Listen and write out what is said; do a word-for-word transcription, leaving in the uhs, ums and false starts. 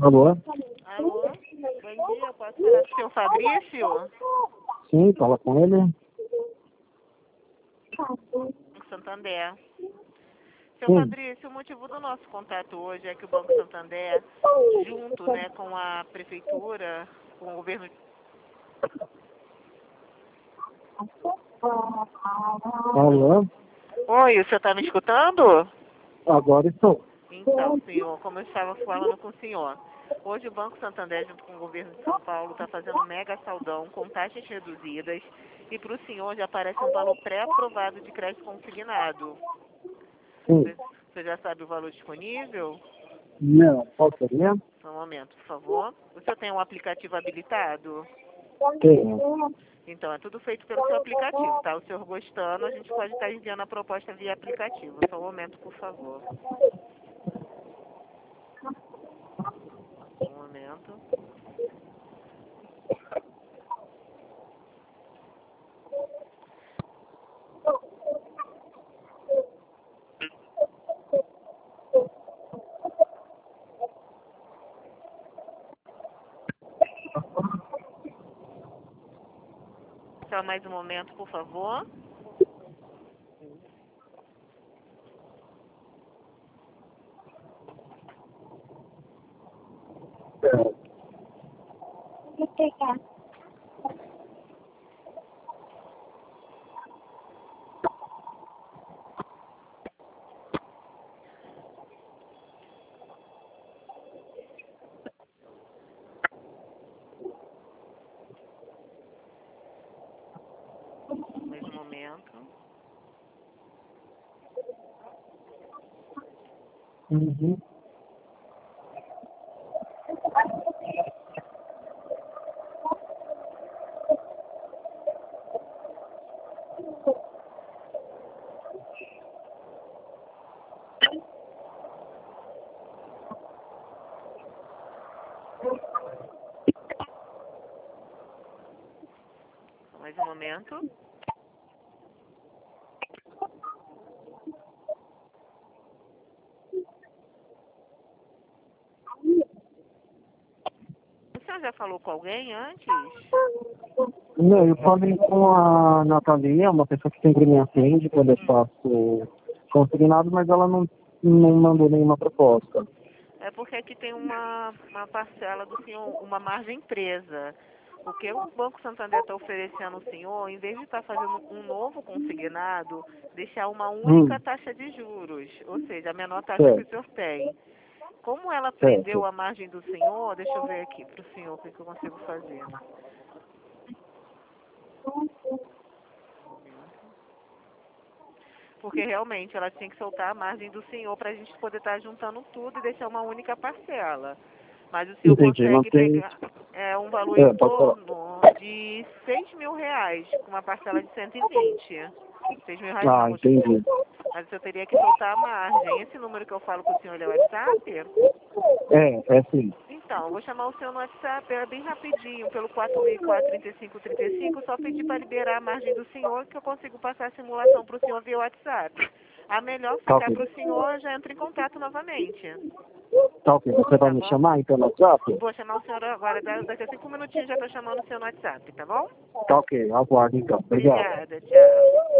Alô? Alô? Bom dia, posso falar com o seu Fabrício? Sim, fala com ele. Banco Santander. Seu Sim. Fabrício, o motivo do nosso contato hoje é que o Banco Santander, junto né, com a Prefeitura, com o governo... Alô? Oi, o senhor está me escutando? Agora estou. Então, senhor, como eu estava falando com o senhor, hoje o Banco Santander, junto com o governo de São Paulo, está fazendo um mega saldão com taxas reduzidas e para o senhor já aparece um valor pré-aprovado de crédito consignado. Sim. Você você já sabe o valor disponível? Não, qual seria? Só um momento, por favor. O senhor tem um aplicativo habilitado? Tenho. Então, é tudo feito pelo seu aplicativo, tá? O senhor gostando, a gente pode estar enviando a proposta via aplicativo. Só um momento, por favor. Um momento. Só mais um momento, por favor. Mais um momento. Uhum. Mais um momento. O senhor já falou com alguém antes? Não, eu falei com a Natalia, uma pessoa que sempre me atende quando eu faço consignado, mas ela não, não mandou nenhuma proposta. É porque aqui tem uma, uma parcela do senhor, uma margem presa. O que o Banco Santander está oferecendo ao senhor, em vez de estar fazendo um novo consignado, deixar uma única Hum, taxa de juros, ou seja, a menor taxa que o certo, senhor tem. Como ela prendeu certo. a margem do senhor, deixa eu ver aqui para o senhor o que, que eu consigo fazer. Porque realmente ela tinha que soltar a margem do senhor para a gente poder estar juntando tudo e deixar uma única parcela. Mas o senhor Entendi, não consegue tem... pegar é, um valor em É, pode falar. torno de seis mil reais, com uma parcela de cento e vinte. Seis mil reais Ah, não, entendi. mas eu teria que soltar a margem. Esse número que eu falo com o senhor é o WhatsApp? É, é sim. Então, eu vou chamar o senhor no WhatsApp, é bem rapidinho, pelo quatro mil e quatro, trinta e cinco, trinta e cinco, só pedir para liberar a margem do senhor que eu consigo passar a simulação para o senhor via WhatsApp. A melhor Tá ficar ok. para o senhor, já entra em contato novamente. Tá ok. Você vai Tá me bom? chamar então no WhatsApp? Vou chamar o senhor agora, da- daqui a cinco minutinhos já estou chamando o senhor no WhatsApp, tá bom? Tá ok, aguardo então. Obrigado. Obrigada, tchau.